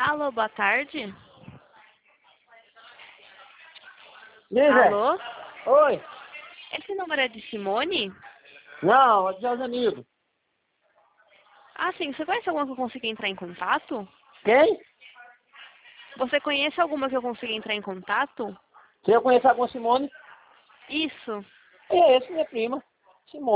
Alô, boa tarde. E aí, Zé? Alô? Oi? Esse número é de Simone? Não, é de meus amigos. Ah, sim. Você conhece alguma que eu consiga entrar em contato? Quem? Você conhece alguma que eu consiga entrar em contato? Se eu conheço alguma Simone? Isso. É esse, minha prima. Simone.